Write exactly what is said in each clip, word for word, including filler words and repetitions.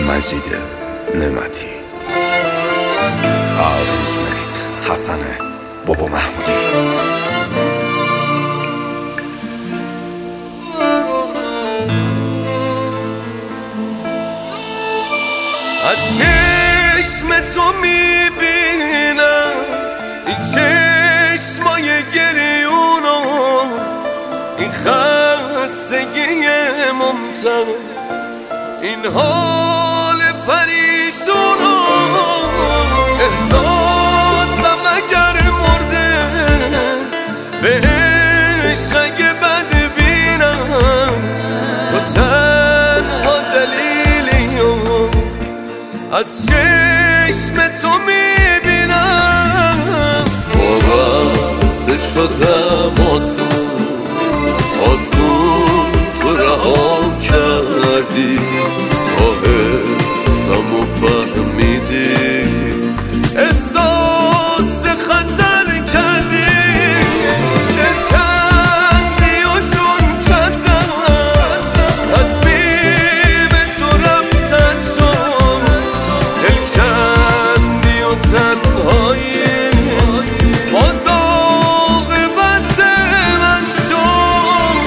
مجید نعمتی. آرنجمنت حسن بابا محمودی. از چشم تو میبینم این چشمای گریونو، این خستگی ممتد، این حال پریشونو. احساسم اگر مرده بهش اگه بد بینم، تو تنها دلیلیو از چشم تو میبینم. وابسته شدم آسون آسون تو رهام کردی، تا حسم و فهمیدی، احساس خطر کردی، دل کندی و جون کندم، تصمیم تو رفتن شد، دل کندی و تنهایی باز عاقبت من شد.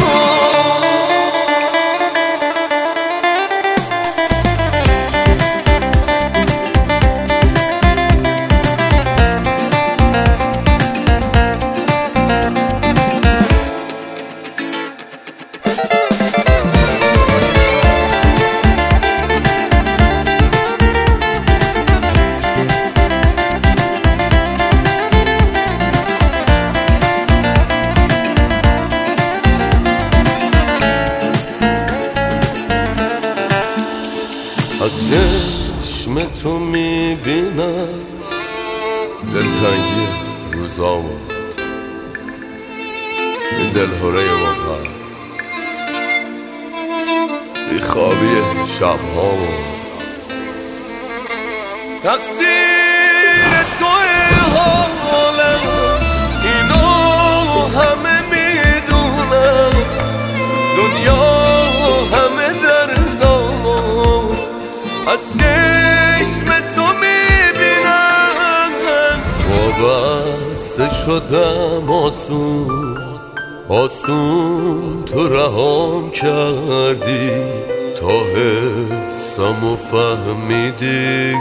از چشم تو میبینم دلتنگی روزامو، این دلهوره ما، بیخوابی شبهامو. تقصیر توی حالم اینو همه میدونم، دنیا همه دردامو از چشم تو میبینم. وابسته شدم آسون آسون تو رهام کردی، تا حسم و فهمیدی،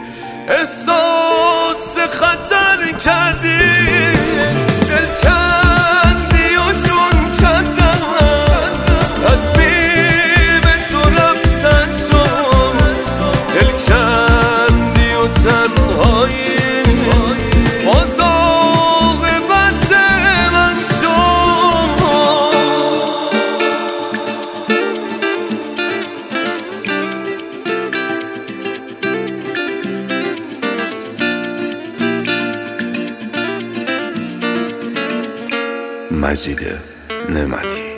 احساس خطر کردی، دل کندی و جون کندم، تصمیم تو رفتن شد، دل کندی و تنهایی باز عاقبت من شد. مجید نعمتی.